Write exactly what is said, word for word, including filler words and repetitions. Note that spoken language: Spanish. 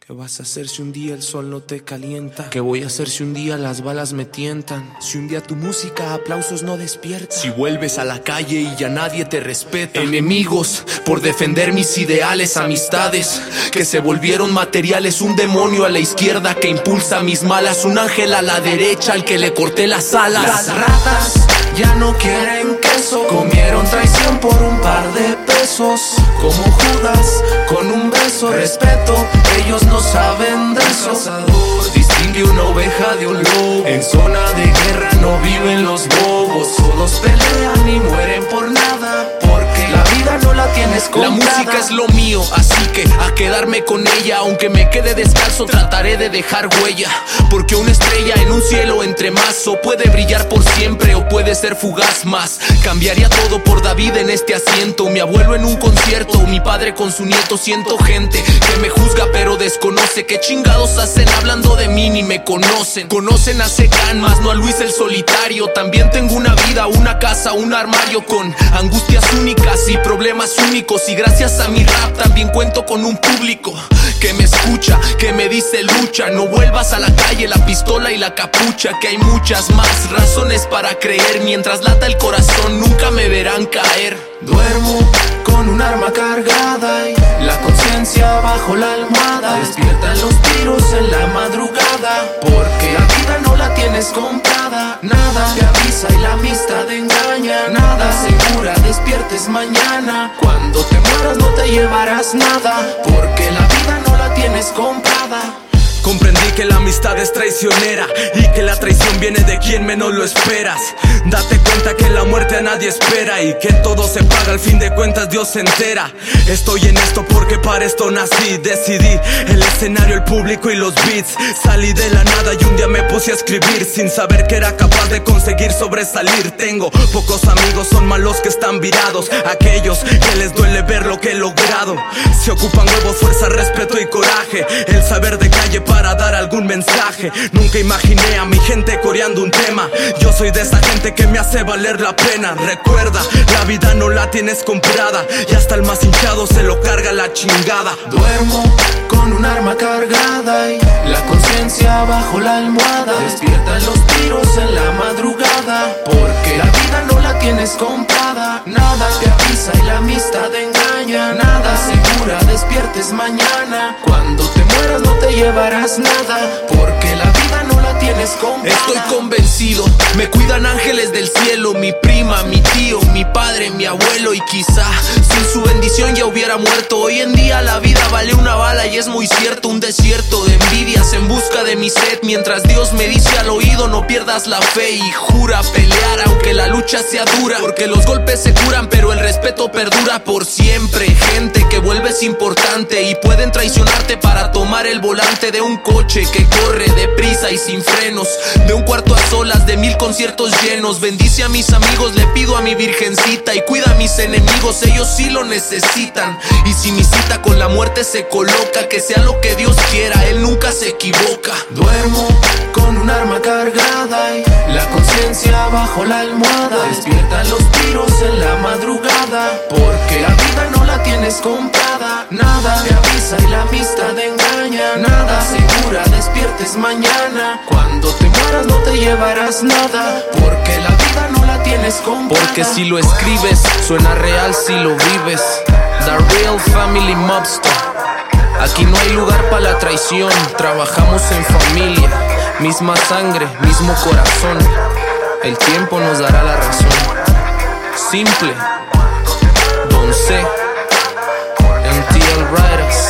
¿Qué vas a hacer si un día el sol no te calienta? ¿Qué voy a hacer si un día las balas me tientan? Si un día tu música aplausos no despierta. Si vuelves a la calle y ya nadie te respeta. Enemigos por defender mis ideales. Amistades que se volvieron materiales. Un demonio a la izquierda que impulsa mis malas. Un ángel a la derecha al que le corté las alas. Las ratas ya no quieren queso. Comieron traición por un par de pesos. Como Judas con un beso. Respeto, ellos no saben de eso. Distingue una oveja de un lobo. En zona de guerra no viven los bobos. Todos pelean y mueren por nada, porque la vida no la tienes comprada. La música es lo mío, así que a quedarme con ella. Aunque me quede descalzo, trataré de dejar huella. Porque una estrella en un cielo entremazo puede brillar por siempre o puede ser fugaz más. Cambiaría todo por David en este asiento. Mi abuelo en un concierto, mi padre con su nieto. Siento gente que me juzga pero desconoce. ¿Qué chingados hacen hablando de mí? Ni me conocen. Conocen a Secan, más no a Luis el Solitario. También tengo una vida, una casa, un armario con angustias únicas y problemas únicos. Y gracias a mi rap también cuento con un público que me escucha, que me dice lucha. No vuelvas a la calle, la pistola y la capucha. Que hay muchas más razones para creer. Mientras lata el corazón nunca me verán caer. Duermo con un arma cargada y la conciencia bajo la almohada. Despiertan los tiros en la madrugada, porque la vida no la tienes comprada. Nada te avisa y la amistad engaña. Nada segura despiertes mañana. Cuando te mueras no te llevarás nada, porque la vida no la tienes comprada. Comprendí que la amistad es traicionera y que la traición viene de quien menos lo esperas. Date cuenta que la muerte a nadie espera y que todo se paga, al fin de cuentas Dios se entera. Estoy en esto porque para esto nací. Decidí el escenario, el público y los beats. Salí de la nada y un día me puse a escribir sin saber que era capaz de conseguir sobresalir. Tengo pocos amigos, son malos que están virados. Aquellos que les duele ver lo que he logrado. Se ocupan huevos, fuerza, respeto y coraje. El saber de calle para dar algún mensaje. Nunca imaginé a mi gente coreando un tema. Yo soy de esa gente que me hace valer la pena. Recuerda, la vida no la tienes comprada y hasta el más hinchado se lo carga la chingada. Duermo con un arma cargada y la conciencia bajo la almohada. Despiertan los tiros en la madrugada, porque la vida no la tienes comprada. Nada te avisa y la amistad engaña. Nada segura despiertes mañana. Cuando te mueras no te llevarás nada, porque la vida no la tienes comprada. Estoy convencido, me cuidan ángeles del cielo. Mi prima, mi tío, mi padre, mi abuelo. Y quizá sin su bendición ya hubiera muerto. Hoy en día la vida vale una bala y es muy cierto. Un desierto de envidias en busca de mi sed. Mientras Dios me dice al oído no pierdas la fe. Y jura pelear aunque la lucha sea dura, porque los golpes se curan pero el respeto perdura por siempre. Gente que vuelves importante y pueden traicionarte para tomar el volante de un coche que corre deprisa y sin frenos, de un cuarto a solas, de mil conciertos llenos. Bendice a mis amigos, le pido a mi virgencita, y cuida a mis enemigos, ellos sí lo necesitan. Y si mi cita con la muerte se coloca, que sea lo que Dios quiera, Él nunca se equivoca. Duermo con un arma cargada y la conciencia bajo la almohada. Despiertan los tiros en la madrugada, porque la vida no la tienes comprada. Nada te avisa y la amistad engaña. Nada segura despiertes mañana. Cuando te mueras no te llevarás nada, porque la vida no la tienes comprada. Porque si lo escribes suena real si lo vives. The Real Family Mobster. Aquí no hay lugar para la traición. Trabajamos en familia, misma sangre, mismo corazón. El tiempo nos dará la razón. Simple, Don C, M T L Riders.